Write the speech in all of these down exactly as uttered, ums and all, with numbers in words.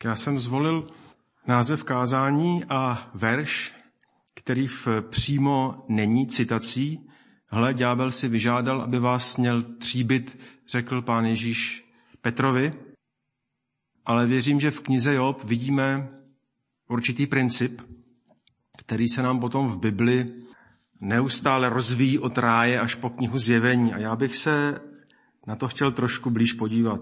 Já jsem zvolil název kázání a verš, který v přímo není citací. Hle, ďábel si vyžádal, aby vás měl tříbit, řekl Pán Ježíš Petrovi. Ale věřím, že v knize Job vidíme určitý princip, který se nám potom v Bibli neustále rozvíjí od ráje až po knihu Zjevení. A já bych se na to chtěl trošku blíž podívat.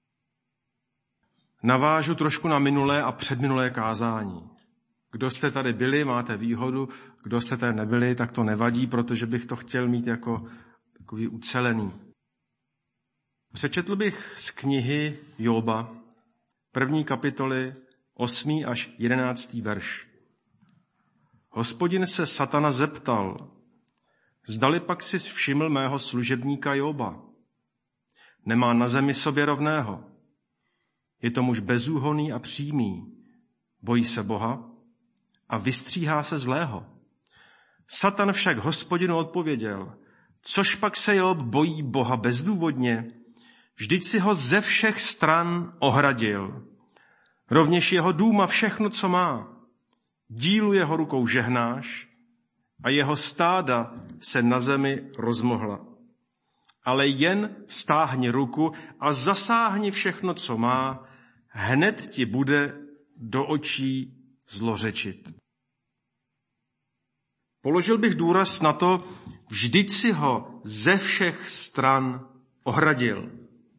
Navážu trošku na minulé a předminulé kázání. Kdo jste tady byli, máte výhodu, kdo jste tady nebyli, tak to nevadí, protože bych to chtěl mít jako takový ucelený. Přečetl bych z knihy Joba, první kapitoly, osmý až jedenáctý verš. Hospodin se Satana zeptal, zdali pak si všiml mého služebníka Joba. Nemá na zemi sobě rovného. Je to muž bezúhonný a přímý. Bojí se Boha a vystříhá se zlého. Satan však Hospodinu odpověděl, což pak se Job bojí Boha bezdůvodně? Vždyť si ho ze všech stran ohradil. Rovněž jeho dům a všechno, co má. Dílu jeho rukou žehnáš a jeho stáda se na zemi rozmohla. Ale jen stáhni ruku a zasáhni všechno, co má, hned ti bude do očí zlořečit. Položil bych důraz na to, vždyť si ho ze všech stran ohradil.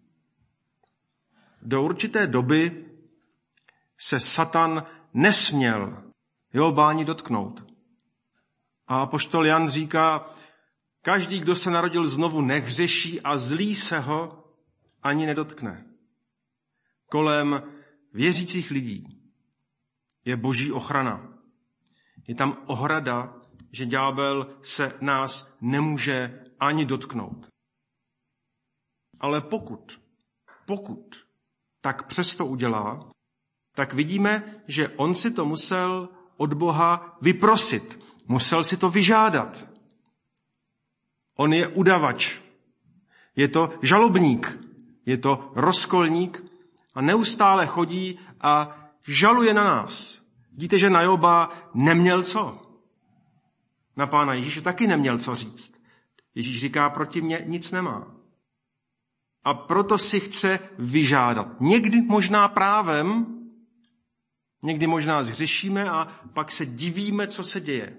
Do určité doby se Satan nesměl Joba ani dotknout. A apoštol Jan říká, každý, kdo se narodil znovu, nehřeší a zlý se ho ani nedotkne. Kolem věřících lidí je boží ochrana. Je tam ohrada, že ďábel se nás nemůže ani dotknout. Ale pokud, pokud tak přesto udělá, tak vidíme, že on si to musel od Boha vyprosit. Musel si to vyžádat. On je udavač. Je to žalobník. Je to rozkolník a neustále chodí a žaluje na nás. Vidíte, že na Joba neměl co. Na Pána Ježíše taky neměl co říct. Ježíš říká, proti mně nic nemá. A proto si chce vyžádat. Někdy možná právem, někdy možná zhřešíme a pak se divíme, co se děje.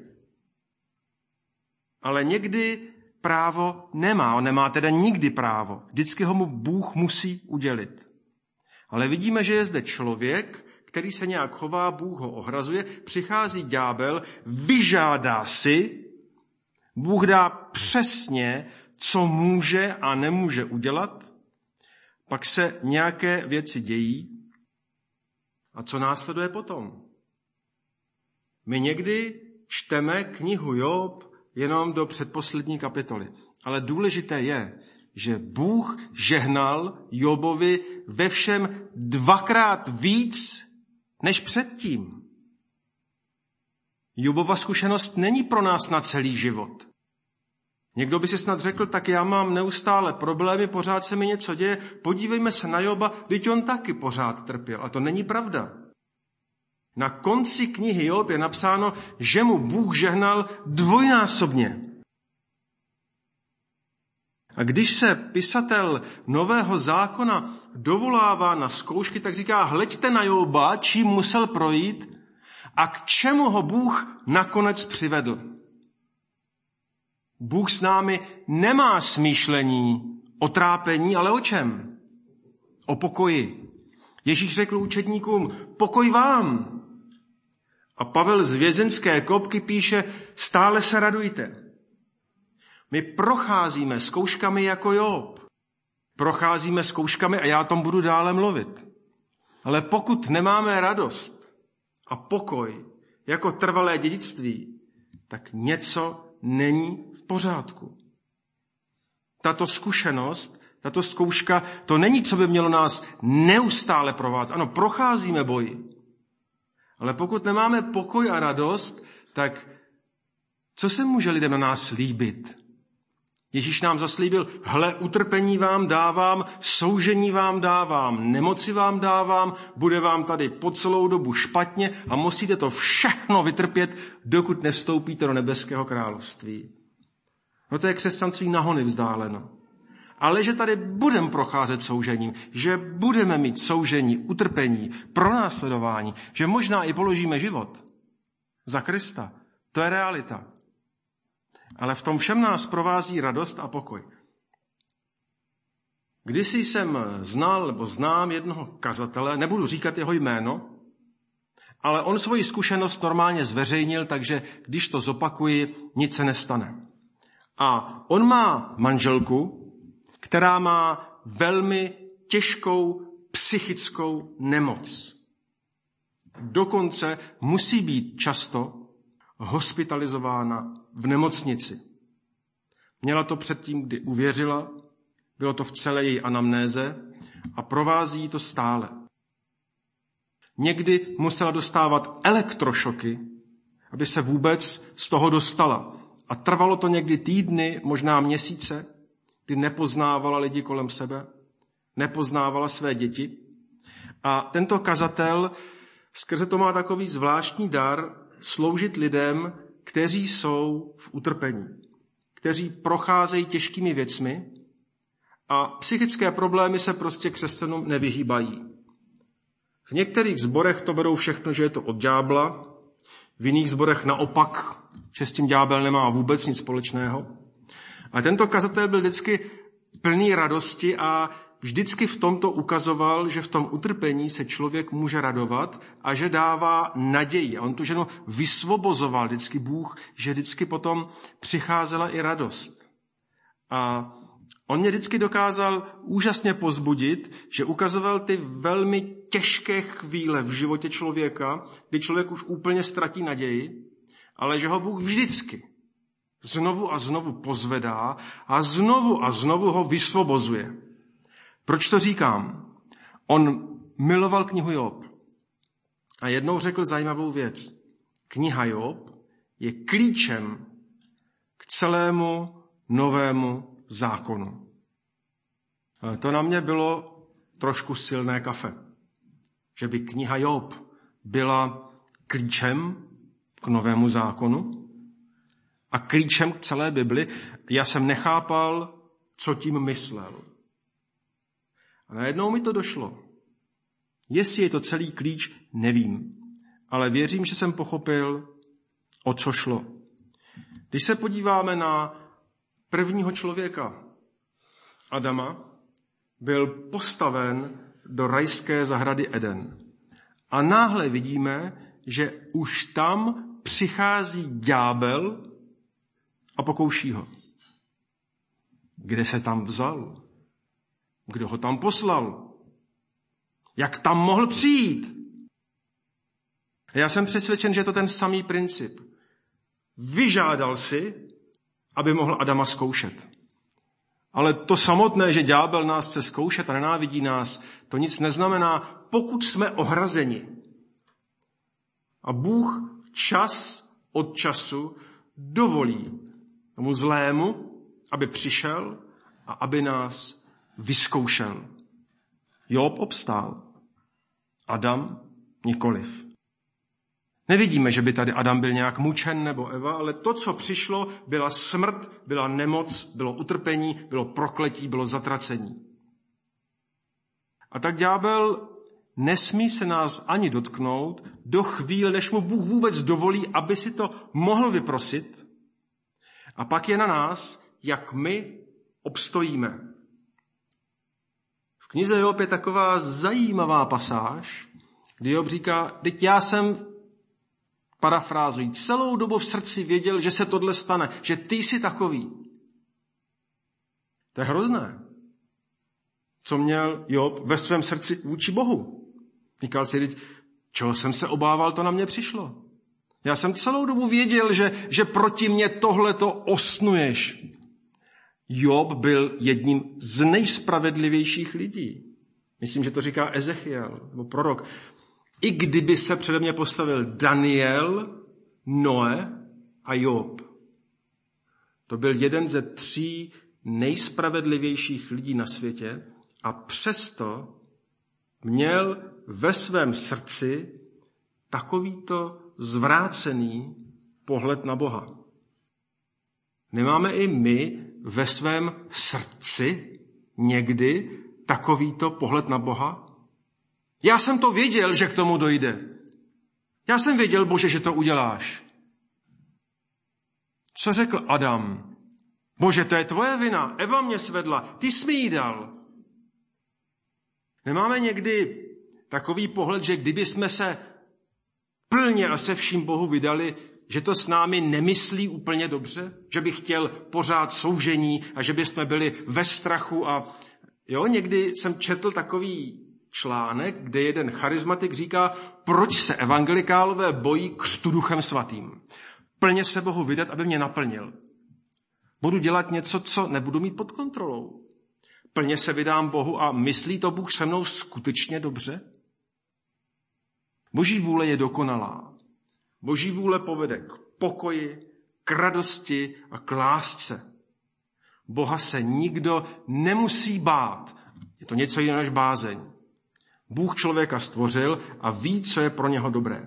Ale někdy právo nemá. On nemá teda nikdy právo. Vždycky ho mu Bůh musí udělit. Ale vidíme, že je zde člověk, který se nějak chová, Bůh ho ohrazuje, přichází ďábel, vyžádá si, Bůh dá přesně, co může a nemůže udělat, pak se nějaké věci dějí a co následuje potom. My někdy čteme knihu Job jenom do předposlední kapitoly, ale důležité je, že Bůh žehnal Jobovi ve všem dvakrát víc než předtím. Jobova zkušenost není pro nás na celý život. Někdo by si snad řekl, tak já mám neustále problémy, pořád se mi něco děje, podívejme se na Joba, vždyť on taky pořád trpěl. A to není pravda. Na konci knihy Job je napsáno, že mu Bůh žehnal dvojnásobně. A když se pisatel Nového zákona dovolává na zkoušky, tak říká, hleďte na Joba, čím musel projít a k čemu ho Bůh nakonec přivedl. Bůh s námi nemá smýšlení o trápení, ale o čem? O pokoji. Ježíš řekl učedníkům, pokoj vám. A Pavel z vězenské kopky píše, stále se radujte. My procházíme zkouškami jako Job. Procházíme zkouškami a já o tom budu dále mluvit. Ale pokud nemáme radost a pokoj jako trvalé dědictví, tak něco není v pořádku. Tato zkušenost, tato zkouška, to není, co by mělo nás neustále provázet. Ano, procházíme boji. Ale pokud nemáme pokoj a radost, tak co se může lidem na nás líbit? Ježíš nám zaslíbil, hle, utrpení vám dávám, soužení vám dávám, nemoci vám dávám, bude vám tady po celou dobu špatně a musíte to všechno vytrpět, dokud nevstoupíte do nebeského království. No to je křesťanství nahony vzdáleno. Ale že tady budeme procházet soužením, že budeme mít soužení, utrpení, pronásledování, že možná i položíme život za Krista, to je realita. Ale v tom všem nás provází radost a pokoj. Kdysi jsem znal nebo znám jednoho kazatele, nebudu říkat jeho jméno, ale on svoji zkušenost normálně zveřejnil, takže když to zopakuji, nic se nestane. A on má manželku, která má velmi těžkou psychickou nemoc. Dokonce musí být často hospitalizována v nemocnici. Měla to předtím, kdy uvěřila, bylo to v celé její anamnéze a provází to stále. Někdy musela dostávat elektrošoky, aby se vůbec z toho dostala. A trvalo to někdy týdny, možná měsíce, kdy nepoznávala lidi kolem sebe, nepoznávala své děti. A tento kazatel skrze to má takový zvláštní dar sloužit lidem, kteří jsou v utrpení, kteří procházejí těžkými věcmi a psychické problémy se prostě křesťanům nevyhýbají. V některých sborech to berou všechno, že je to od ďábla, v jiných sborech naopak, že s tím ďábel nemá vůbec nic společného. A tento kazatel byl vždycky plný radosti a vždycky v tomto ukazoval, že v tom utrpení se člověk může radovat a že dává naději. A on tu ženu vysvobozoval vždycky Bůh, že vždycky potom přicházela i radost. A on mě vždycky dokázal úžasně pozbudit, že ukazoval ty velmi těžké chvíle v životě člověka, kdy člověk už úplně ztratí naději, ale že ho Bůh vždycky znovu a znovu pozvedá a znovu a znovu ho vysvobozuje. Proč to říkám? On miloval knihu Job a jednou řekl zajímavou věc. Kniha Job je klíčem k celému novému zákonu. To na mě bylo trošku silné kafe. Že by kniha Job byla klíčem k novému zákonu a klíčem k celé Bibli. Já jsem nechápal, co tím myslel. A najednou mi to došlo. Jestli je to celý klíč, nevím. Ale věřím, že jsem pochopil, o co šlo. Když se podíváme na prvního člověka, Adama, byl postaven do rajské zahrady Eden. A náhle vidíme, že už tam přichází ďábel a pokouší ho. Kde se tam vzal? Kdo ho tam poslal? Jak tam mohl přijít? Já jsem přesvědčen, že je to ten samý princip. Vyžádal si, aby mohl Adama zkoušet. Ale to samotné, že ďábel nás chce zkoušet a nenávidí nás, to nic neznamená, pokud jsme ohrazeni. A Bůh čas od času dovolí tomu zlému, aby přišel a aby nás vyzkoušel. Job obstál, Adam nikoliv. Nevidíme, že by tady Adam byl nějak mučen nebo Eva, ale to, co přišlo, byla smrt, byla nemoc, bylo utrpení, bylo prokletí, bylo zatracení. A tak ďábel nesmí se nás ani dotknout do chvíle, než mu Bůh vůbec dovolí, aby si to mohl vyprosit. A pak je na nás, jak my obstojíme. V knize Job je taková zajímavá pasáž, kdy Job říká, teď já jsem, parafrázují, celou dobu v srdci věděl, že se tohle stane, že ty jsi takový. To je hrozné. Co měl Job ve svém srdci vůči Bohu? Říkal si, teď, čeho jsem se obával, to na mě přišlo. Já jsem celou dobu věděl, že, že proti mě tohleto osnuješ. Job byl jedním z nejspravedlivějších lidí. Myslím, že to říká Ezechiel, nebo prorok. I kdyby se přede mě postavil Daniel, Noe a Job. To byl jeden ze tří nejspravedlivějších lidí na světě a přesto měl ve svém srdci takovýto zvrácený pohled na Boha. Nemáme i my ve svém srdci někdy takovýto pohled na Boha? Já jsem to věděl, že k tomu dojde. Já jsem věděl, Bože, že to uděláš. Co řekl Adam? Bože, to je tvoje vina, Eva mě svedla, ty jsi mi jí dal. Nemáme někdy takový pohled, že kdyby jsme se plně a se vším Bohu vydali, že to s námi nemyslí úplně dobře, že by chtěl pořád soužení a že by jsme byli ve strachu. A jo, někdy jsem četl takový článek, kde jeden charizmatik říká, proč se evangelikálové bojí křtu Duchem Svatým. Plně se Bohu vydat, aby mě naplnil. Budu dělat něco, co nebudu mít pod kontrolou. Plně se vydám Bohu a myslí to Bůh se mnou skutečně dobře? Boží vůle je dokonalá. Boží vůle povede k pokoji, k radosti a k lásce. Boha se nikdo nemusí bát. Je to něco jiného než bázeň. Bůh člověka stvořil a ví, co je pro něho dobré.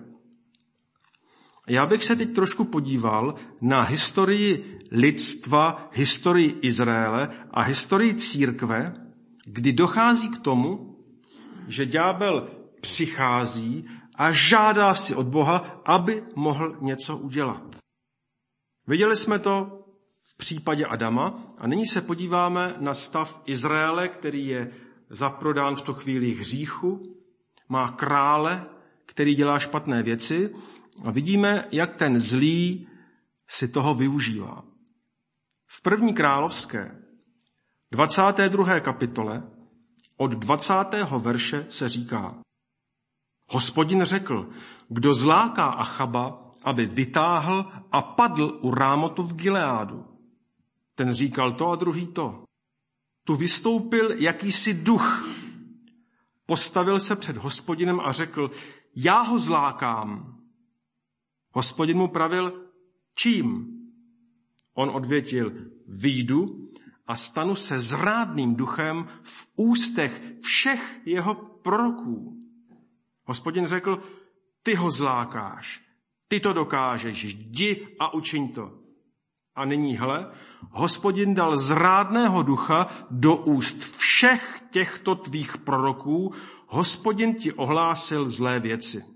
Já bych se teď trošku podíval na historii lidstva, historii Izraele a historii církve, kdy dochází k tomu, že ďábel přichází a žádá si od Boha, aby mohl něco udělat. Viděli jsme to v případě Adama a nyní se podíváme na stav Izraele, který je zaprodán v tu chvíli hříchu, má krále, který dělá špatné věci a vidíme, jak ten zlý si toho využívá. V první královské, dvacáté druhé kapitole, od dvacátého verše se říká: Hospodin řekl, kdo zláká Achaba, aby vytáhl a padl u Rámotu v Gileádu. Ten říkal to a druhý to. Tu vystoupil jakýsi duch. Postavil se před Hospodinem a řekl, já ho zlákám. Hospodin mu pravil, čím? On odvětil, vyjdu a stanu se zrádným duchem v ústech všech jeho proroků. Hospodin řekl, ty ho zlákáš, ty to dokážeš, jdi a učiň to. A nyní hle, Hospodin dal zrádného ducha do úst všech těchto tvých proroků, Hospodin ti ohlásil zlé věci.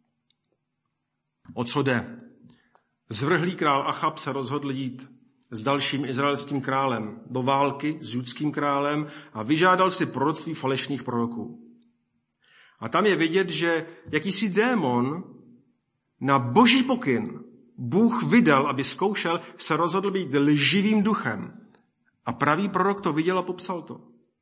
O co jde? Zvrhlý král Achab se rozhodl jít s dalším izraelským králem do války s judským králem a vyžádal si proroctví falešných proroků. A tam je vidět, že jakýsi démon na boží pokyn Bůh vydal, aby zkoušel, se rozhodl být lživým duchem. A pravý prorok to viděl a popsal to.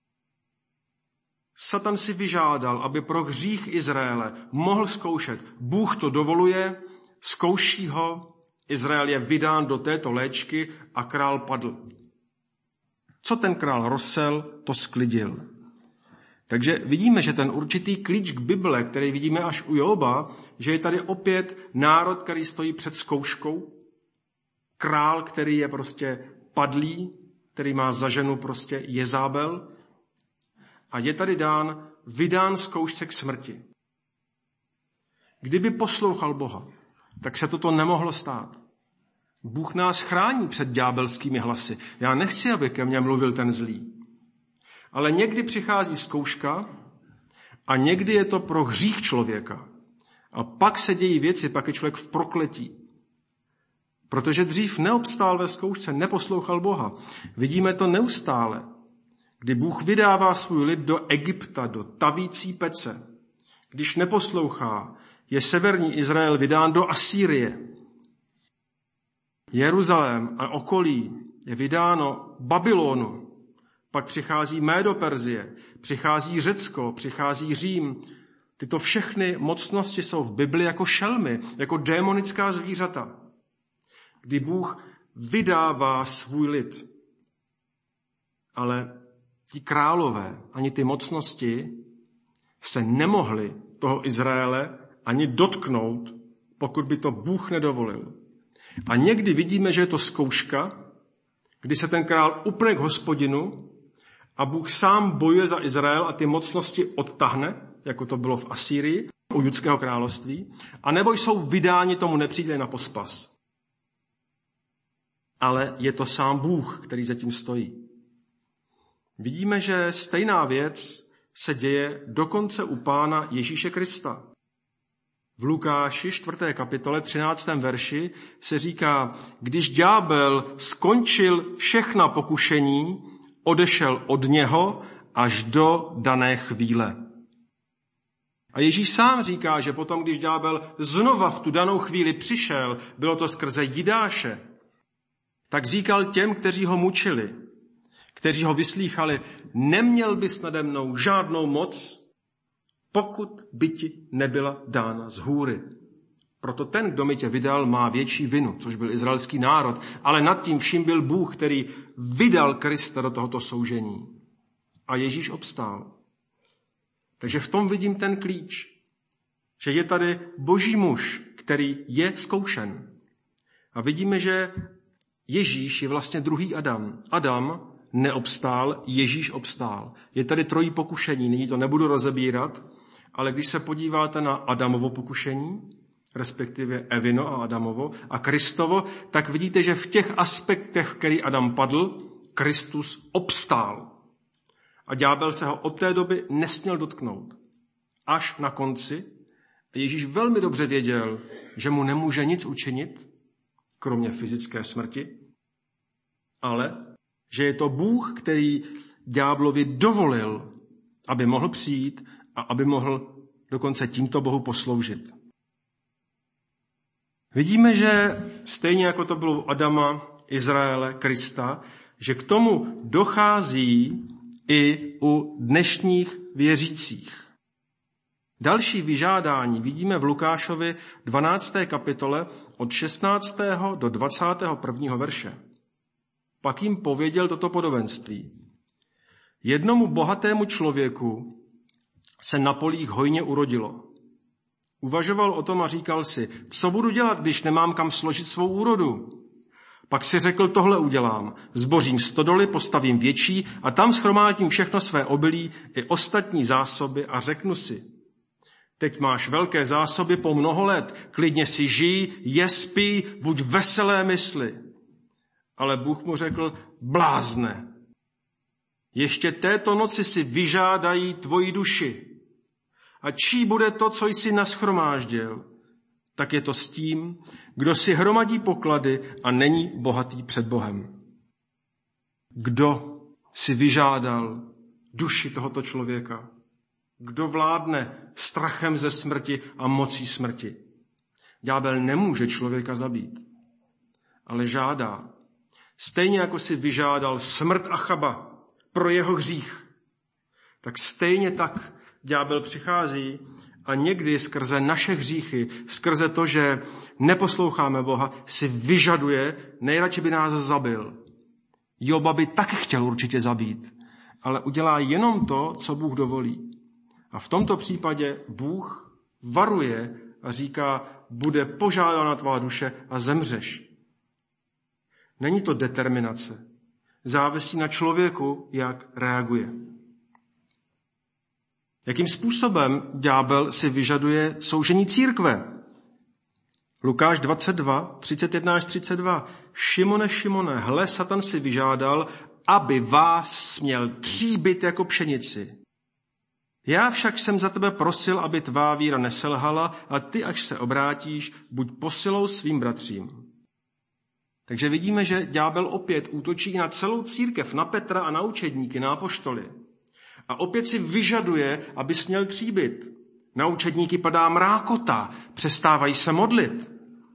Satan si vyžádal, aby pro hřích Izraele mohl zkoušet. Bůh to dovoluje, zkouší ho, Izrael je vydán do této léčky a král padl. Co ten král rozsel, to sklidil. Takže vidíme, že ten určitý klíč k Bible, který vidíme až u Joba, že je tady opět národ, který stojí před zkouškou, král, který je prostě padlý, který má za ženu prostě Jezábel a je tady dán, vydán zkoušce k smrti. Kdyby poslouchal Boha, tak se toto nemohlo stát. Bůh nás chrání před ďábelskými hlasy. Já nechci, aby ke mně mluvil ten zlý. Ale někdy přichází zkouška a někdy je to pro hřích člověka. A pak se dějí věci, pak je člověk v prokletí. Protože dřív neobstál ve zkoušce, neposlouchal Boha. Vidíme to neustále, kdy Bůh vydává svůj lid do Egypta, do tavící pece. Když neposlouchá, je severní Izrael vydán do Asýrie. Jeruzalém a okolí je vydáno Babylonu. Pak přichází Médo-Perzie, přichází Řecko, přichází Řím. Tyto všechny mocnosti jsou v Bibli jako šelmy, jako démonická zvířata, kdy Bůh vydává svůj lid. Ale ti králové, ani ty mocnosti se nemohli toho Izraele ani dotknout, pokud by to Bůh nedovolil. A někdy vidíme, že je to zkouška, kdy se ten král upne k Hospodinu a Bůh sám bojuje za Izrael a ty mocnosti odtahne, jako to bylo v Asýrii, u judského království, anebo jsou vydáni tomu nepříteli na pospas. Ale je to sám Bůh, který za tím stojí. Vidíme, že stejná věc se děje dokonce u Pána Ježíše Krista. V Lukáši čtvrté kapitole třináctém verši se říká, když ďábel skončil všechna pokušení, odešel od něho až do dané chvíle. A Ježíš sám říká, že potom, když ďábel znova v tu danou chvíli přišel, bylo to skrze Jidáše, tak říkal těm, kteří ho mučili, kteří ho vyslýchali, neměl bys nade mnou žádnou moc, pokud by ti nebyla dána z hůry. Proto ten, kdo mi tě vydal, má větší vinu, což byl izraelský národ, ale nad tím vším byl Bůh, který vydal Krista do tohoto soužení. A Ježíš obstál. Takže v tom vidím ten klíč, že je tady boží muž, který je zkoušen. A vidíme, že Ježíš je vlastně druhý Adam. Adam neobstál, Ježíš obstál. Je tady trojí pokušení, nyní to nebudu rozebírat, ale když se podíváte na Adamovo pokušení, respektive Evino a Adamovo a Kristovo, tak vidíte, že v těch aspektech, v který Adam padl, Kristus obstál. A ďábel se ho od té doby nesměl dotknout. Až na konci Ježíš velmi dobře věděl, že mu nemůže nic učinit, kromě fyzické smrti, ale že je to Bůh, který ďáblovi dovolil, aby mohl přijít a aby mohl dokonce tímto Bohu posloužit. Vidíme, že stejně jako to bylo u Adama, Izraele, Krista, že k tomu dochází i u dnešních věřících. Další vyžádání vidíme v Lukášovi dvanácté kapitole od šestnáctého do dvacátého prvního verše. Pak jim pověděl toto podobenství. Jednomu bohatému člověku se na polích hojně urodilo. Uvažoval o tom a říkal si, co budu dělat, když nemám kam složit svou úrodu? Pak si řekl, tohle udělám. Zbořím stodoly, postavím větší a tam shromáždím všechno své obilí i ostatní zásoby a řeknu si, teď máš velké zásoby po mnoho let, klidně si žij, je, spí, buď veselé mysli. Ale Bůh mu řekl, blázne. Ještě této noci si vyžádají tvoji duši. A čí bude to, co jsi nashromáždil? Tak je to s tím, kdo si hromadí poklady a není bohatý před Bohem. Kdo si vyžádal duši tohoto člověka? Kdo vládne strachem ze smrti a mocí smrti? Ďábel nemůže člověka zabít, ale žádá. Stejně jako si vyžádal smrt Achaba pro jeho hřích, tak stejně tak ďábel přichází a někdy skrze naše hříchy, skrze to, že neposloucháme Boha, si vyžaduje, nejradši by nás zabil. Joba by taky chtěl určitě zabít, ale udělá jenom to, co Bůh dovolí. A v tomto případě Bůh varuje a říká, bude požádána tvá duše a zemřeš. Není to determinace. Závisí na člověku, jak reaguje. Jakým způsobem ďábel si vyžaduje soužení církve? Lukáš dvacet dva, třicet jedna až třicet dva. Šimone, Šimone, hle, Satan si vyžádal, aby vás směl tříbit jako pšenici. Já však jsem za tebe prosil, aby tvá víra neselhala a ty, až se obrátíš, buď posilou svým bratřím. Takže vidíme, že ďábel opět útočí na celou církev, na Petra a na učedníky, na apoštoly. A opět si vyžaduje, aby směl tříbit. Na učedníky padá mrákota, přestávají se modlit.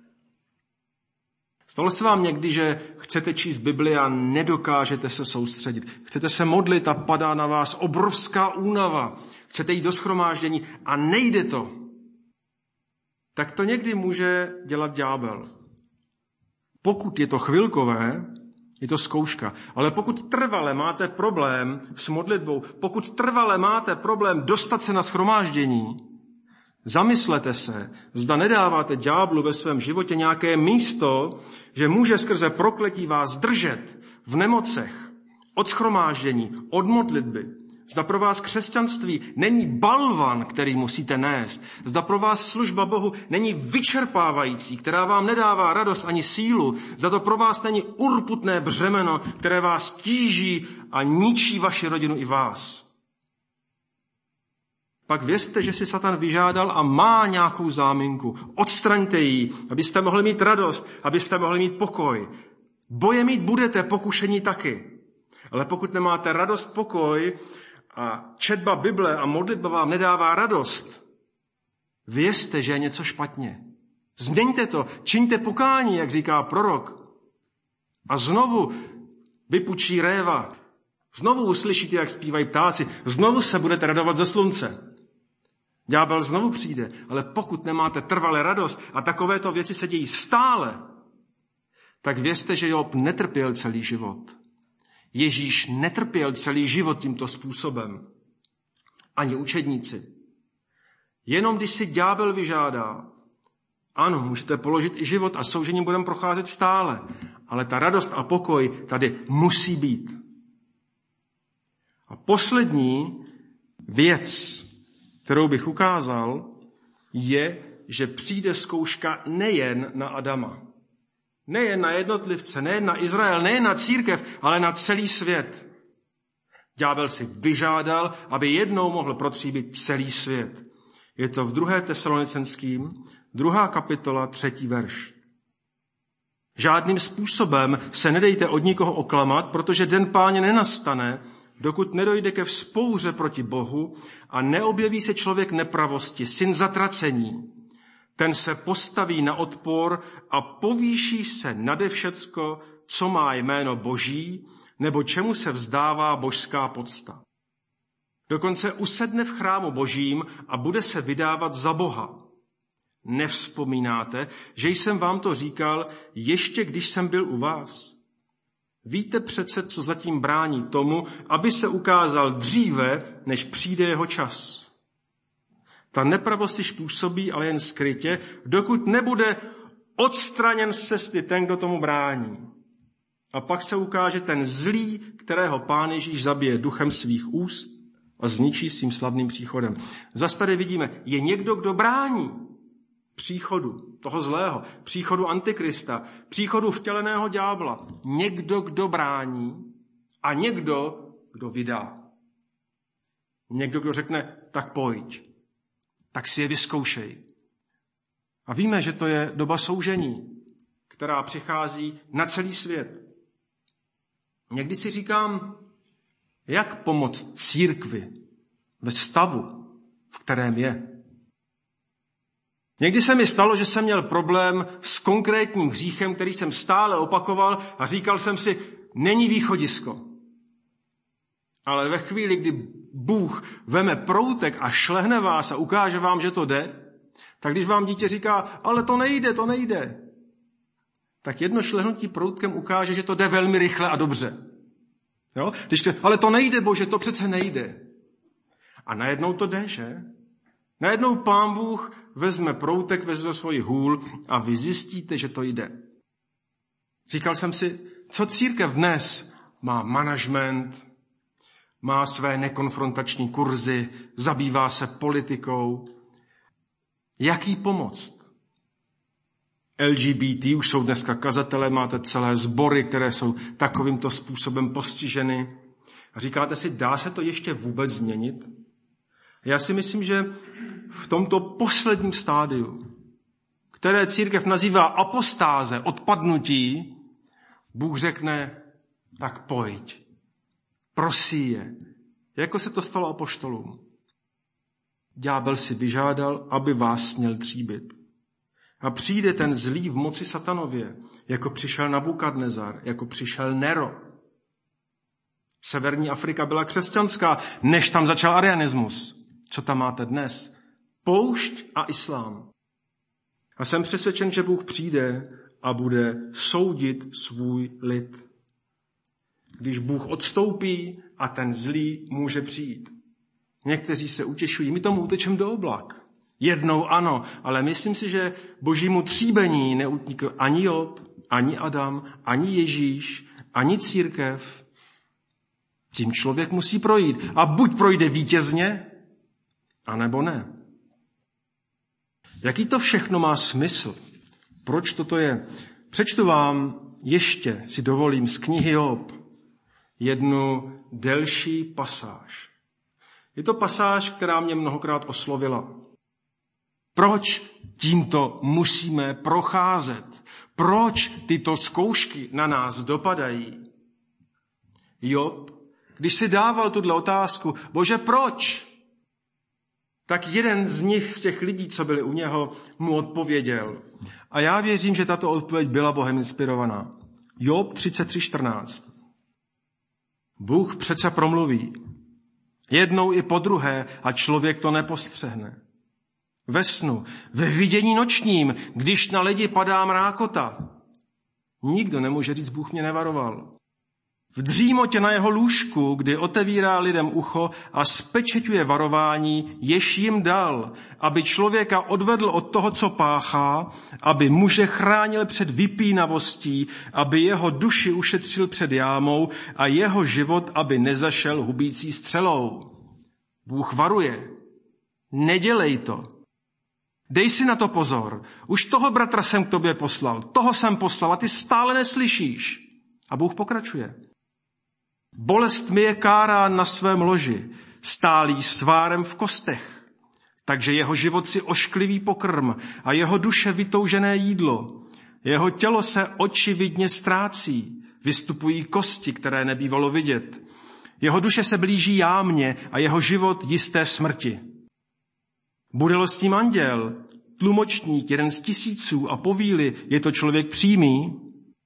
Stalo se vám někdy, že chcete číst Bibli a nedokážete se soustředit. Chcete se modlit a padá na vás obrovská únava. Chcete jít do shromáždění a nejde to. Tak to někdy může dělat ďábel. Pokud je to chvilkové, je to zkouška. Ale pokud trvale máte problém s modlitbou, pokud trvale máte problém dostat se na shromáždění, Zamyslete se, zda nedáváte ďáblu ve svém životě nějaké místo, že může skrze prokletí vás držet v nemocech, od shromáždění, od modlitby. Zda pro vás křesťanství není balvan, který musíte nést. Zda pro vás služba Bohu není vyčerpávající, která vám nedává radost ani sílu. Zda to pro vás není urputné břemeno, které vás tíží a ničí vaši rodinu i vás. Pak vězte, že si Satan vyžádal a má nějakou záminku. Odstraňte ji, abyste mohli mít radost, abyste mohli mít pokoj. Boje mít budete, pokušení taky. Ale pokud nemáte radost, pokoj a četba Bible a modlitba vám nedává radost, vězte, že je něco špatně. Změňte to, čiňte pokání, jak říká prorok. A znovu vypučí réva. Znovu uslyšíte, jak zpívají ptáci. Znovu se budete radovat ze slunce. Ďábel znovu přijde, ale pokud nemáte trvalé radost a takovéto věci se dějí stále, tak vězte, že Job netrpěl celý život. Ježíš netrpěl celý život tímto způsobem. Ani učedníci. Jenom když si ďábel vyžádá, ano, můžete položit i život a soužením budeme procházet stále, ale ta radost a pokoj tady musí být. A poslední věc, kterou bych ukázal, je, že přijde zkouška nejen na Adama. Nejen na jednotlivce, nejen na Izrael, nejen na církev, ale na celý svět. Ďábel si vyžádal, aby jednou mohl protříbit celý svět. Je to v druhé Tesalonicenským, druhá kapitola, třetí verš. Žádným způsobem se nedejte od nikoho oklamat, protože den Páně nenastane, dokud nedojde ke vzpouře proti Bohu a neobjeví se člověk nepravosti, syn zatracení. Ten se postaví na odpor a povýší se nade všecko, co má jméno Boží, nebo čemu se vzdává božská pocta. Dokonce usedne v chrámu Božím a bude se vydávat za Boha. Nevzpomínáte, že jsem vám to říkal, ještě když jsem byl u vás? Víte přece, co zatím brání tomu, aby se ukázal dříve, než přijde jeho čas. Ta nepravost již působí, ale jen skrytě, dokud nebude odstraněn z cesty ten, kdo tomu brání. A pak se ukáže ten zlý, kterého Pán Ježíš zabije duchem svých úst a zničí svým slavným příchodem. Zas tady vidíme, je někdo, kdo brání příchodu toho zlého, příchodu Antikrista, příchodu vtěleného ďábla. Někdo, kdo brání a někdo, kdo vydá. Někdo, kdo řekne, tak pojď, tak si je vyzkoušej. A víme, že to je doba soužení, která přichází na celý svět. Někdy si říkám, jak pomoct církvi ve stavu, v kterém je. Někdy se mi stalo, že jsem měl problém s konkrétním hříchem, který jsem stále opakoval a říkal jsem si, není východisko. Ale ve chvíli, kdy Bůh veme proutek a šlehne vás a ukáže vám, že to jde, tak když vám dítě říká, ale to nejde, to nejde, tak jedno šlehnutí proutkem ukáže, že to jde velmi rychle a dobře. Jo? Když to, ale to nejde, Bože, to přece nejde. A najednou to jde, že? Najednou Pán Bůh vezme proutek, vezme svůj hůl a vy zjistíte, že to jde. Říkal jsem si, co církev dnes má management, má své nekonfrontační kurzy, zabývá se politikou. Jak jí pomoct? L G B T už jsou dneska kazatelé, máte celé sbory, které jsou takovýmto způsobem postiženy. A říkáte si, dá se to ještě vůbec změnit? Já si myslím, že v tomto posledním stádiu, které církev nazývá apostáze, odpadnutí, Bůh řekne, tak pojď, prosí je, jako se to stalo apoštolům. Ďábel si vyžádal, aby vás směl tříbit. A přijde ten zlý v moci satanově, jako přišel Nabukadnezar, jako přišel Nero. Severní Afrika byla křesťanská, než tam začal arianismus. Co tam máte dnes? Poušť a islám. A jsem přesvědčen, že Bůh přijde a bude soudit svůj lid. Když Bůh odstoupí a ten zlý může přijít. Někteří se utěšují, my tomu utečem do oblak. Jednou ano, ale myslím si, že božímu tříbení neunikl ani Job, ani Adam, ani Ježíš, ani církev. Tím člověk musí projít. A buď projde vítězně, anebo ne. Jaký to všechno má smysl? Proč toto je? Přečtu vám ještě, si dovolím, z knihy Job jednu delší pasáž. Je to pasáž, která mě mnohokrát oslovila. Proč tímto musíme procházet? Proč tyto zkoušky na nás dopadají? Job, když si dával tuhle otázku, Bože, proč? Tak jeden z nich, z těch lidí, co byli u něho, mu odpověděl. A já věřím, že tato odpověď byla Bohem inspirovaná. Job třicet tři čtrnáct. Bůh přece promluví. Jednou i po druhé a člověk to nepostřehne. Ve snu, ve vidění nočním, když na lidi padá mrákota. Nikdo nemůže říct, Bůh mě nevaroval. V dřímotě na jeho lůžku, kdy otevírá lidem ucho a spečeťuje varování, jež jim dal, aby člověka odvedl od toho, co páchá, aby muže chránil před vypínavostí, aby jeho duši ušetřil před jámou a jeho život, aby nezašel hubící střelou. Bůh varuje. Nedělej to. Dej si na to pozor. Už toho bratra jsem k tobě poslal. Toho jsem poslal a ty stále neslyšíš. A Bůh pokračuje. Bolest mi je kárán na svém loži, stálý svárem v kostech. Takže jeho život si ošklivý pokrm a jeho duše vytoužené jídlo. Jeho tělo se očividně ztrácí, vystupují kosti, které nebývalo vidět. Jeho duše se blíží jámě a jeho život jisté smrti. Bude-lo s tím anděl, tlumočník, jeden z tisíců a povíli, je to člověk přímý,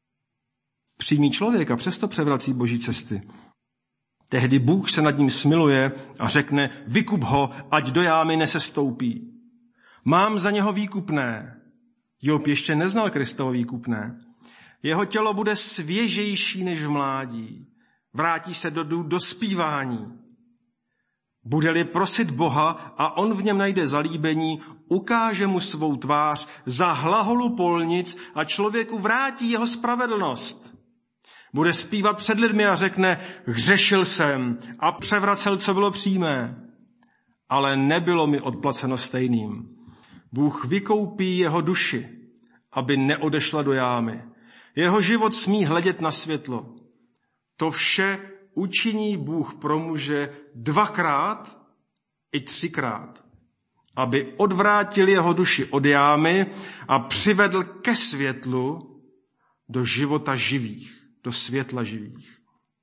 přímý člověk a přesto převrací boží cesty. Tehdy Bůh se nad ním smiluje a řekne, vykup ho, ať do jámy nesestoupí. Mám za něho výkupné. Job ještě neznal Kristovo výkupné. Jeho tělo bude svěžejší než v mládí. Vrátí se do dospívání. Bude-li prosit Boha a on v něm najde zalíbení, ukáže mu svou tvář za hlaholu polnic a člověku vrátí jeho spravedlnost. Bude zpívat před lidmi a řekne, hřešil jsem a převracel, co bylo přímé, ale nebylo mi odplaceno stejným. Bůh vykoupí jeho duši, aby neodešla do jámy. Jeho život smí hledět na světlo. To vše učiní Bůh pro muže dvakrát i třikrát, aby odvrátil jeho duši od jámy a přivedl ke světlu do života živých, do světla živých.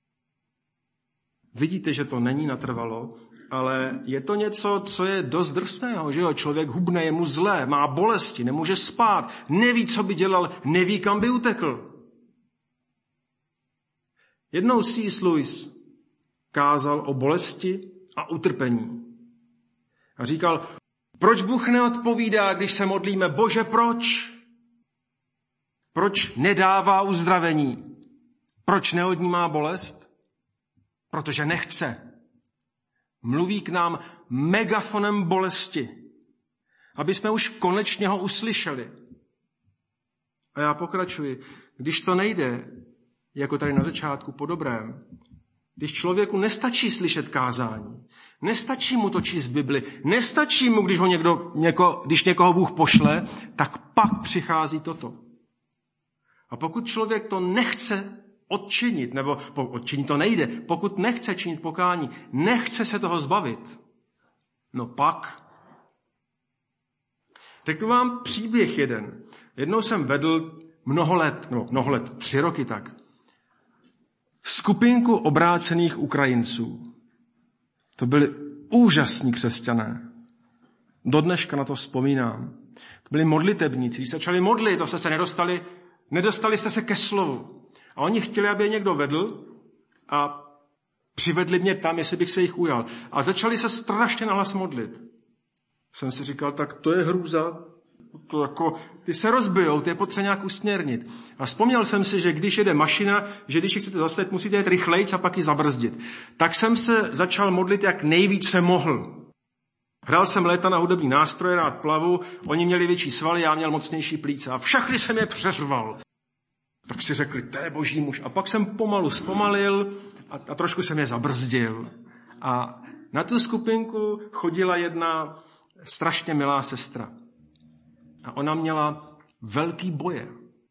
Vidíte, že to není natrvalo, ale je to něco, co je dost drsného, že jo? Člověk hubne, je mu zlé, má bolesti, nemůže spát, neví, co by dělal, neví, kam by utekl. Jednou C S. Lewis kázal o bolesti a utrpení. A říkal, proč Bůh neodpovídá, když se modlíme, Bože, proč? Proč nedává uzdravení? Proč neodnímá bolest? Protože nechce. Mluví k nám megafonem bolesti, aby jsme už konečně ho uslyšeli. A já pokračuji. Když to nejde, jako tady na začátku po dobrém, když člověku nestačí slyšet kázání, nestačí mu to číst Bibli, nestačí mu, když, ho někdo, něko, když někoho Bůh pošle, tak pak přichází toto. A pokud člověk to nechce odčinit, nebo odčinit to nejde, pokud nechce činit pokání, nechce se toho zbavit, no pak. Řeknu vám příběh jeden. Jednou jsem vedl mnoho let, no mnoho let, tři roky tak, skupinku obrácených Ukrajinců. To byli úžasní křesťané. Do dneška na to vzpomínám. To byli modlitebníci. Když se začali modlit, to jste se nedostali, nedostali jste se ke slovu. A oni chtěli, aby je někdo vedl a přivedli mě tam, jestli bych se jich ujal. A začali se strašně nahlas modlit. Jsem si říkal, tak to je hrůza. To jako, ty se rozbijou, ty je potřeba nějak usměrnit. A vzpomněl jsem si, že když jede mašina, že když ji chcete zastavit, musíte jet rychlejc a pak ji zabrzdit. Tak jsem se začal modlit, jak nejvíc se mohl. Hrál jsem léta na hudební nástroje, rád plavu, oni měli větší svaly, já měl mocnější plíce a všechny jsem je přeřval. Tak si řekli, to je boží muž. A pak jsem pomalu zpomalil a, a trošku jsem je zabrzdil. A na tu skupinku chodila jedna strašně milá sestra. A ona měla velký boje.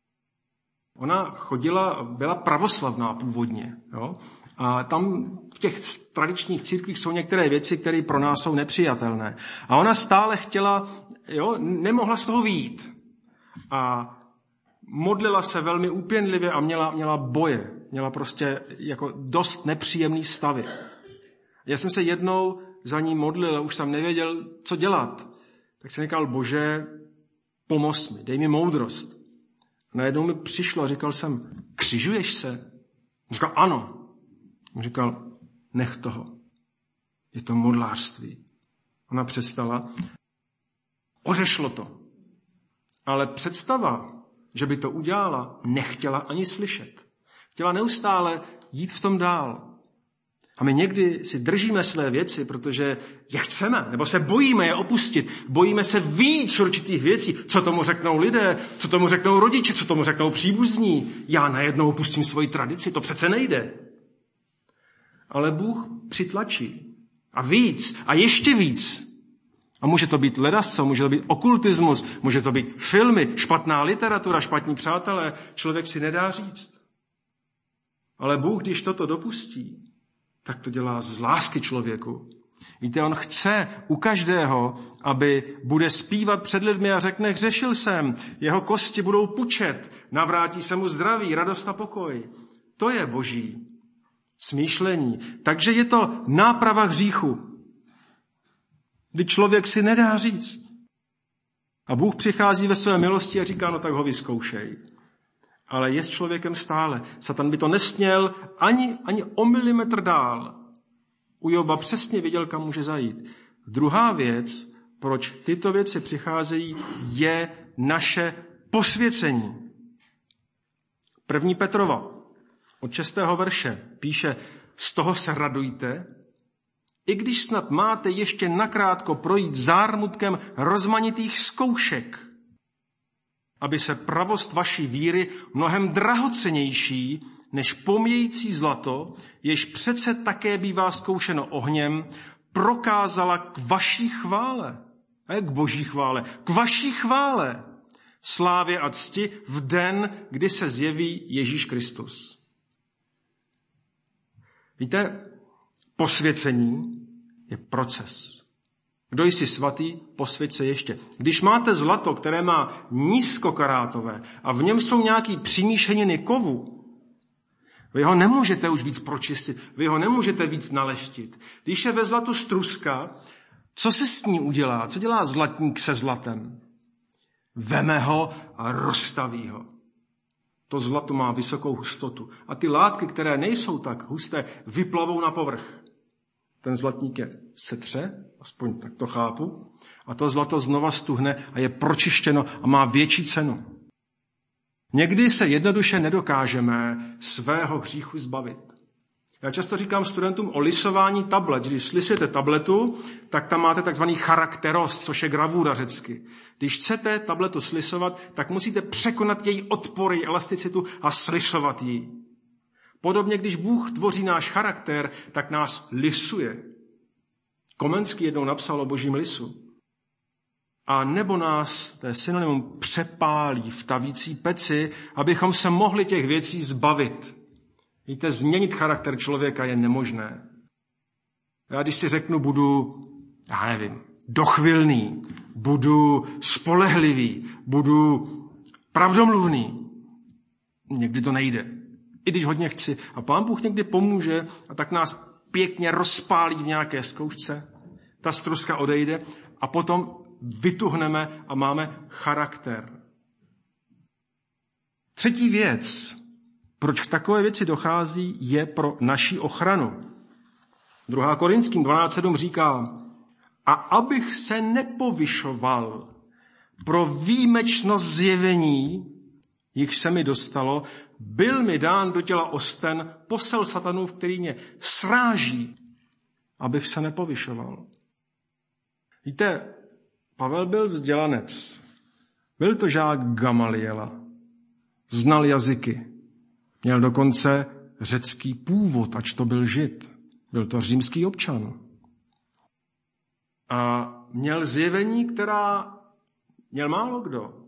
Ona chodila, byla pravoslavná původně. Jo? A tam v těch tradičních církvích jsou některé věci, které pro nás jsou nepřijatelné. A ona stále chtěla, jo, nemohla z toho vyjít. A modlila se velmi úpěnlivě a měla, měla boje. Měla prostě jako dost nepříjemný stavy. Já jsem se jednou za ní modlil a už jsem nevěděl, co dělat. Tak jsem říkal, Bože, pomoz mi, dej mi moudrost. A najednou mi přišlo a říkal jsem, křižuješ se? A říkal, ano. A říkal, nech toho. Je to modlářství. Ona přestala. Odešlo to. Ale představa, že by to udělala, nechtěla ani slyšet. Chtěla neustále jít v tom dál. A my někdy si držíme své věci, protože je chceme, nebo se bojíme je opustit. Bojíme se víc určitých věcí. Co tomu řeknou lidé, co tomu řeknou rodiče, co tomu řeknou příbuzní. Já najednou opustím svoji tradici, to přece nejde. Ale Bůh přitlačí. A víc, a ještě víc. A může to být ledasco, může to být okultismus, může to být filmy, špatná literatura, špatní přátelé. Člověk si nedá říct. Ale Bůh, když toto dopustí, tak to dělá z lásky člověku. Víte, on chce u každého, aby bude zpívat před lidmi a řekne, hřešil jsem, jeho kosti budou pučet, navrátí se mu zdraví, radost a pokoj. To je boží smýšlení. Takže je to náprava hříchu, kdy člověk si nedá říct. A Bůh přichází ve své milosti a říká, no tak ho vyzkoušej. Ale je s člověkem stále. Satan by to nesměl ani, ani o milimetr dál. U Joba přesně věděl, kam může zajít. Druhá věc, proč tyto věci přicházejí, je naše posvěcení. První Petrova od šestého verše píše, z toho se radujte, i když snad máte ještě nakrátko projít zármutkem rozmanitých zkoušek, aby se pravost vaší víry mnohem drahocennější než pomíjející zlato, jež přece také bývá zkoušeno ohněm, prokázala k vaší chvále. Ne k boží chvále, k vaší chvále, slávě a cti v den, kdy se zjeví Ježíš Kristus. Víte, posvěcení je proces. Kdo jsi svatý, posvěť se ještě. Když máte zlato, které má nízkokarátové a v něm jsou nějaký přimíšeniny kovu, vy ho nemůžete už víc pročistit, vy ho nemůžete víc naleštit. Když je ve zlatu struska, co se s ní udělá? Co dělá zlatník se zlatem? Veme ho a rozstaví ho. To zlato má vysokou hustotu. A ty látky, které nejsou tak husté, vyplavou na povrch. Ten zlatník je setře, aspoň tak to chápu, a to zlato znova stuhne a je pročištěno a má větší cenu. Někdy se jednoduše nedokážeme svého hříchu zbavit. Já často říkám studentům o lisování tablet. Když slisujete tabletu, tak tam máte takzvaný charakteros, což je gravura řecky. Když chcete tabletu slisovat, tak musíte překonat její odpor, její elasticitu a slisovat ji. Podobně, když Bůh tvoří náš charakter, tak nás lisuje. Komenský jednou napsal o božím lisu. A nebo nás, to je synonymum, přepálí v tavící peci, abychom se mohli těch věcí zbavit. Víte, změnit charakter člověka je nemožné. Já když si řeknu, budu, já nevím, dochvilný, budu spolehlivý, budu pravdomluvný, někdy to nejde. I když hodně chci. A Pán Bůh někdy pomůže a tak nás pěkně rozpálí v nějaké zkoušce. Ta struska odejde a potom vytuhneme a máme charakter. Třetí věc, proč k takové věci dochází, je pro naši ochranu. druhá Korinským dvanáct sedm říká, a abych se nepovyšoval pro výjimečnost zjevení, jich se mi dostalo, byl mi dán do těla osten, posel satanův, který mě sráží, abych se nepovyšoval. Víte, Pavel byl vzdělanec. Byl to žák Gamaliela. Znal jazyky. Měl dokonce řecký původ, ač to byl Žid. Byl to římský občan. A měl zjevení, která měl málo kdo.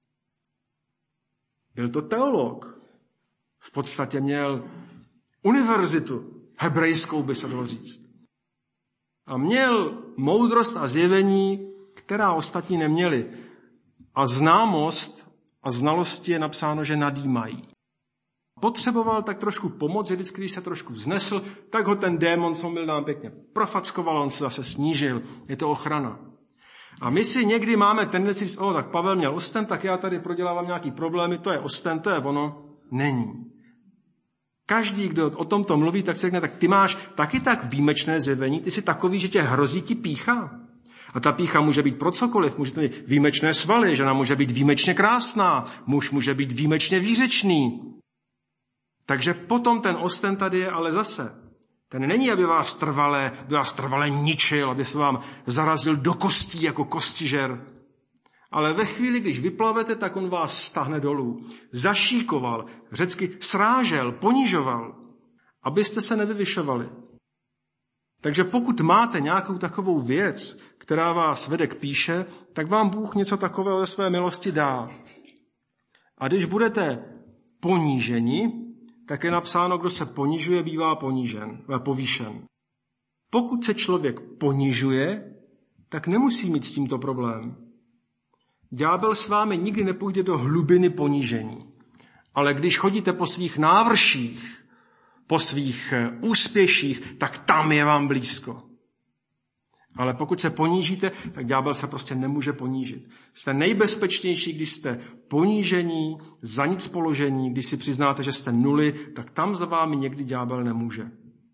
Byl to teolog. V podstatě měl univerzitu, hebrejskou by se dalo říct. A měl moudrost a zjevení, která ostatní neměli. A známost a znalosti je napsáno, že nadýmají. Potřeboval tak trošku pomoc, že vždycky, když se trošku vznesl, tak ho ten démon, co byl nám pěkně profackoval, on se zase snížil. Je to ochrana. A my si někdy máme tendenci říct, o, tak Pavel měl osten, tak já tady prodělávám nějaký problémy, to je osten, to je ono. Není. Každý, kdo o tomto mluví, tak se řekne, tak ty máš taky tak výjimečné zjevení, ty jsi takový, že tě hrozí ti pýcha. A ta pýcha může být pro cokoliv, může to být výjimečné svaly, žena může být výjimečně krásná, muž může být výjimečně výřečný. Takže potom ten osten tady je ale zase. Ten není, aby vás trvale, aby vás trvale ničil, aby se vám zarazil do kostí jako kostižer. Ale ve chvíli, když vyplavete, tak on vás stáhne dolů. Zašíkoval, řecky srážel, ponižoval, abyste se nevyvyšovali. Takže pokud máte nějakou takovou věc, která vás vede k pýše, tak vám Bůh něco takového ze své milosti dá. A když budete poníženi, tak je napsáno, kdo se ponižuje, bývá ponížen, povýšen. Pokud se člověk ponižuje, tak nemusí mít s tímto problém. Ďábel s vámi nikdy nepůjde do hlubiny ponížení. Ale když chodíte po svých návrších, po svých úspěších, tak tam je vám blízko. Ale pokud se ponížíte, tak ďábel se prostě nemůže ponížit. Jste nejbezpečnější, když jste ponížení, za nic položení, když si přiznáte, že jste nuly, tak tam za vámi někdy ďábel nemůže.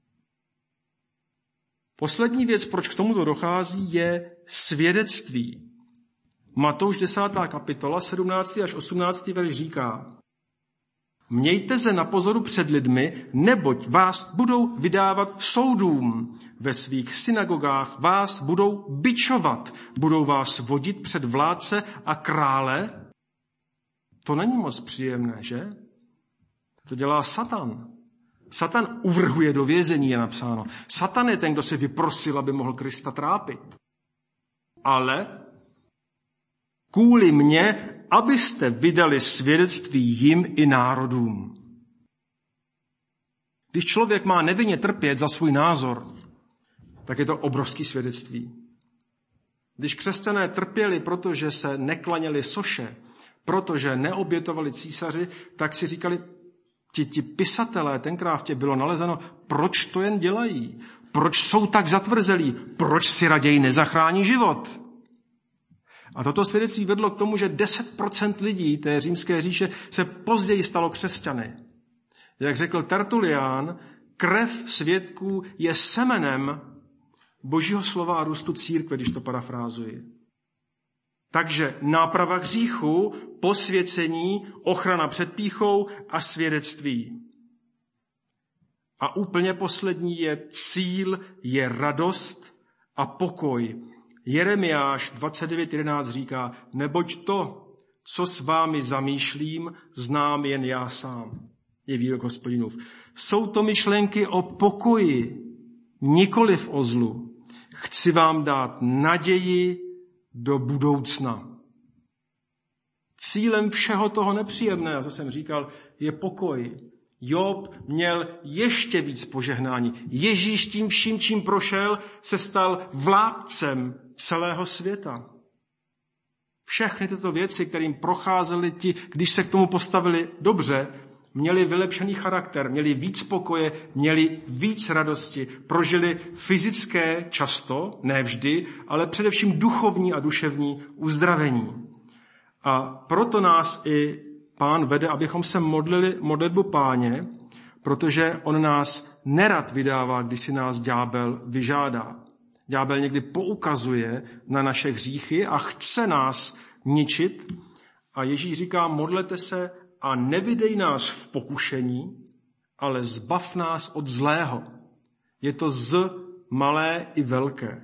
Poslední věc, proč k tomuto dochází, je svědectví. Matouš desátá kapitola, sedmnáctý až osmnáctý verš říká: Mějte se na pozoru před lidmi, neboť vás budou vydávat soudům. Ve svých synagogách vás budou bičovat, budou vás vodit před vládce a krále. To není moc příjemné, že? To dělá Satan. Satan uvrhuje do vězení, je napsáno. Satan je ten, kdo si vyprosil, aby mohl Krista trápit. Ale kvůli mně, abyste vydali svědectví jim i národům. Když člověk má nevinně trpět za svůj názor, tak je to obrovský svědectví. Když křesťané trpěli, protože se neklaněli soše, protože neobětovali císaři, tak si říkali, ti, ti pisatelé, tenkrát v tě bylo nalezeno, proč to jen dělají? Proč jsou tak zatvrzelí? Proč si raději nezachrání život? A toto svědectví vedlo k tomu, že deset procent lidí té římské říše se později stalo křesťany. Jak řekl Tertulián, krev svědků je semenem Božího slova a růstu církve, když to parafrázuji. Takže náprava hříchu, posvěcení, ochrana před pýchou a svědectví. A úplně poslední je cíl, je radost a pokoj. Jeremiáš dvacet devět jedenáct říká, neboť to, co s vámi zamýšlím, znám jen já sám. Je výrok Hospodinův. Jsou to myšlenky o pokoji, nikoliv o zlu. Chci vám dát naději do budoucna. Cílem všeho toho nepříjemného, co jsem říkal, je pokoj. Job měl ještě víc požehnání. Ježíš tím vším, čím prošel, se stal vládcem celého světa. Všechny tyto věci, kterým procházeli ti, když se k tomu postavili dobře, měli vylepšený charakter, měli víc pokoje, měli víc radosti, prožili fyzické často, ne vždy, ale především duchovní a duševní uzdravení. A proto nás i Pán vede, abychom se modlili modlitbu Páně, protože on nás nerad vydává, když si nás ďábel vyžádá. Ďábel někdy poukazuje na naše hříchy a chce nás ničit. A Ježíš říká, modlete se a nevydej nás v pokušení, ale zbav nás od zlého. Je to z malé i velké.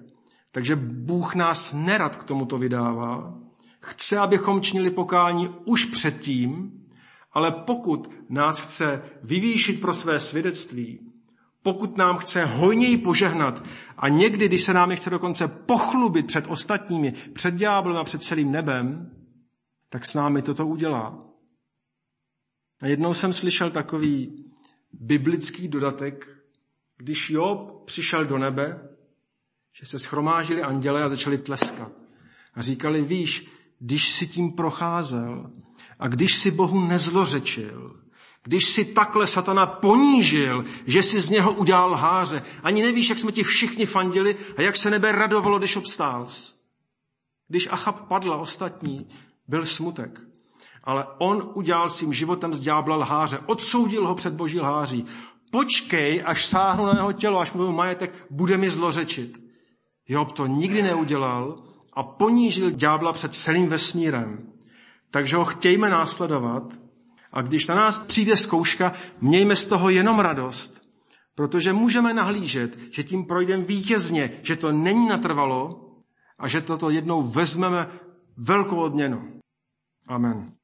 Takže Bůh nás nerad k tomuto vydává. Chce, abychom činili pokání už předtím, ale pokud nás chce vyvýšit pro své svědectví, pokud nám chce hojněji požehnat a někdy, když se nám chce dokonce pochlubit před ostatními, před ďáblem a před celým nebem, tak s námi toto udělá. A jednou jsem slyšel takový biblický dodatek, když Job přišel do nebe, že se shromážili anděle a začali tleskat. A říkali, víš, když si tím procházel a když si Bohu nezlořečil, když si takhle satana ponížil, že si z něho udělal lháře, ani nevíš, jak jsme ti všichni fandili a jak se nebe radovalo, když obstál. Když Achab padl a ostatní, byl smutek. Ale on udělal svým životem z ďábla lháře, odsoudil ho před boží lháří. Počkej, až sáhnu na jeho tělo, až mu majetek, bude mi zlořečit. Job to nikdy neudělal a ponížil ďábla před celým vesmírem. Takže ho chtějme následovat a když na nás přijde zkouška, mějme z toho jenom radost, protože můžeme nahlížet, že tím projdeme vítězně, že to není natrvalo a že toto jednou vezmeme velkou odměnu. Amen.